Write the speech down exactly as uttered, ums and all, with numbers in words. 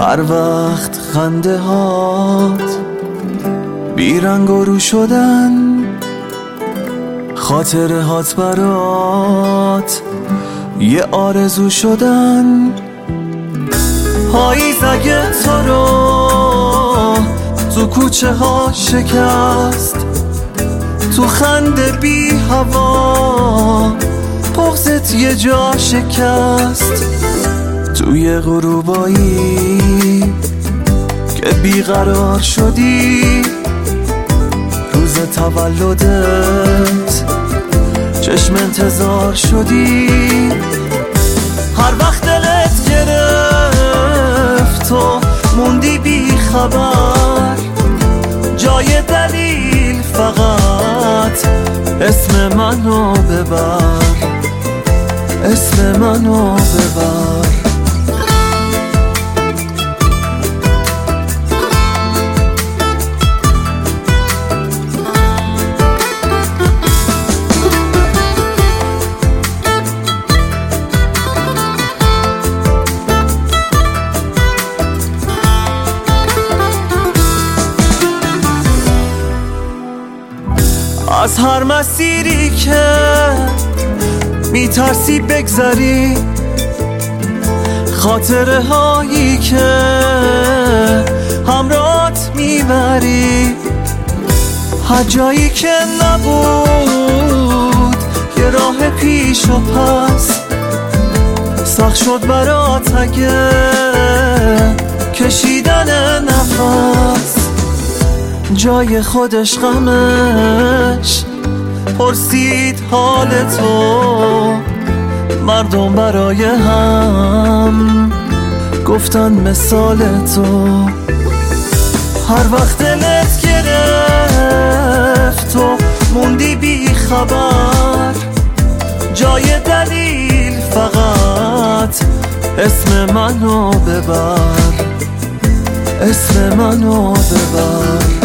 هر وقت خنده هات بیرنگ و رو شدن، خاطره هات برات یه آرزو شدن. پاییز اگه تو رو تو کوچه ها شکست، تو خنده بی هوا بغضت یه جا شکست، توی غروبایی که بیقرار شدی، روز تولدت چشم انتظار شدی. هر وقت دلت گرفت تو موندی بی خبر، جای دلیل فقط اسم منو ببر، اسم منو ببر. از هر مسیری که میترسی بگذری، خاطره هایی که همراهت میبری، هر جایی که نبود یه راه پیش و پس، سخت شد برات اگه کشیدن نفس، جای خودش غمش پرسید حال تو، مردم برای هم گفتن مثال تو. هر وقت دلت گرفت تو موندی بی خبر، جای دلیل فقط اسم منو ببر، اسم منو ببر.